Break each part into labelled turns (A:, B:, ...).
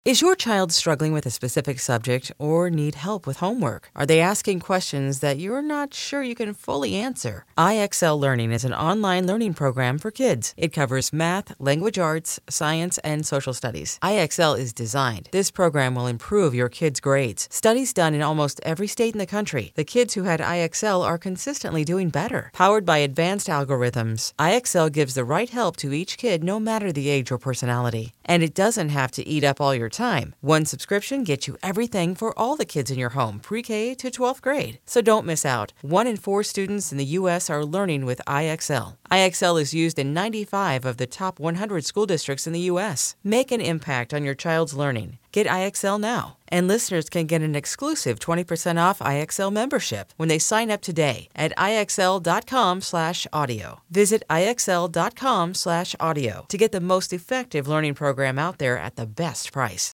A: Is your child struggling with a specific subject or need help with homework? Are they asking questions that you're not sure you can fully answer? IXL Learning is an online learning program for kids. It covers math, language arts, science, and social studies. IXL is designed. This program will improve your kids' grades. Studies done in almost every state in the country. The kids who had IXL are consistently doing better. Powered by advanced algorithms, IXL gives the right help to each kid no matter the age or personality. And it doesn't have to eat up all your time. One subscription gets you everything for all the kids in your home, pre-K to 12th grade. So don't miss out. 1 in 4 students in the U.S. are learning with IXL. IXL is used in 95 of the top 100 school districts in the U.S. Make an impact on your child's learning. Get IXL now. And listeners can get an exclusive 20% off IXL membership when they sign up today at IXL.com/audio. Visit IXL.com/audio to get the most effective learning program out there at the best price.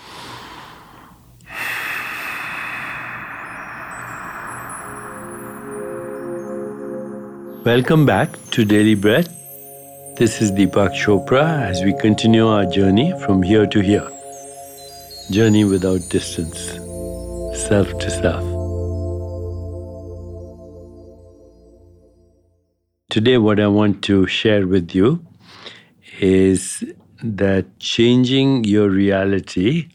B: Welcome back to Daily Breath. This is Deepak Chopra as we continue our journey from here to here. Journey without distance, self to self. Today, what I want to share with you is that changing your reality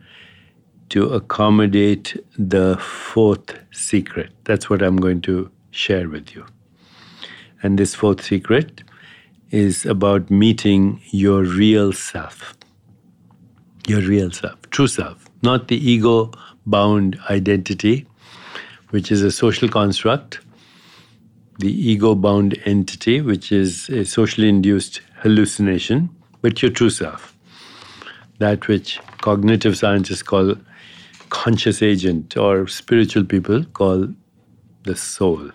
B: to accommodate the fourth secret. That's what I'm going to share with you. And this fourth secret is about meeting your real self. Your real self, true self, not the ego-bound identity, which is a social construct, the ego-bound entity, which is a socially induced hallucination, but your true self, that which cognitive scientists call conscious agent or spiritual people call the soul.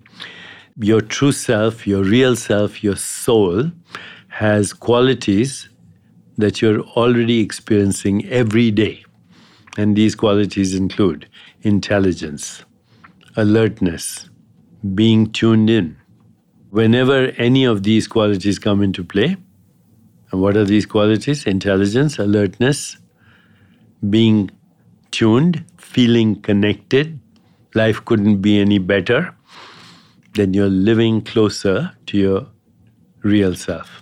B: Your true self, your real self, your soul has qualities that you're already experiencing every day. And these qualities include intelligence, alertness, being tuned in. Whenever any of these qualities come into play, and what are these qualities? Intelligence, alertness, being tuned, feeling connected. Life couldn't be any better. Then you're living closer to your real self.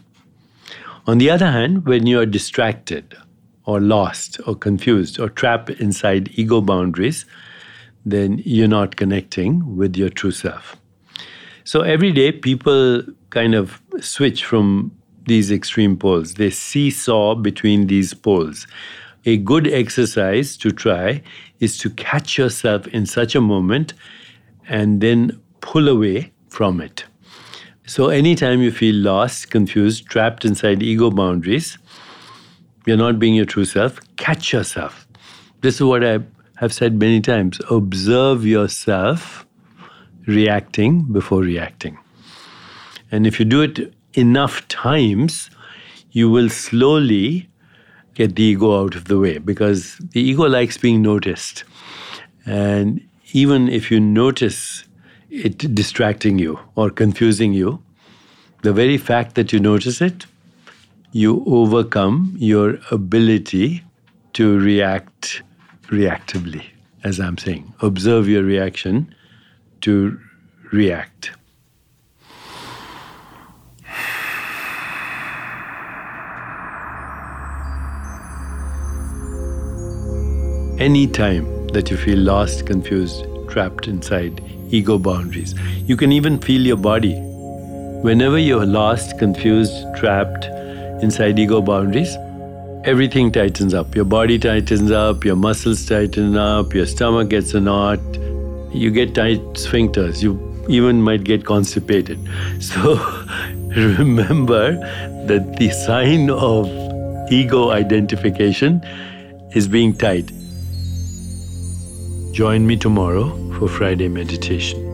B: On the other hand, when you are distracted or lost or confused or trapped inside ego boundaries, then you're not connecting with your true self. So every day, people kind of switch from these extreme poles. They seesaw between these poles. A good exercise to try is to catch yourself in such a moment and then pull away from it. So anytime you feel lost, confused, trapped inside ego boundaries, you're not being your true self, catch yourself. This is what I have said many times. Observe yourself reacting before reacting. And if you do it enough times, you will slowly get the ego out of the way because the ego likes being noticed. And even if you notice it distracting you or confusing you, the very fact that you notice it, you overcome your ability to react reactively, as I'm saying. Observe your reaction to react. Anytime that you feel lost, confused, trapped inside ego boundaries. You can even feel your body. Whenever you're lost, confused, trapped inside ego boundaries, everything tightens up. Your body tightens up, your muscles tighten up, your stomach gets a knot, you get tight sphincters, you even might get constipated. So remember that the sign of ego identification is being tight. Join me tomorrow for Friday meditation.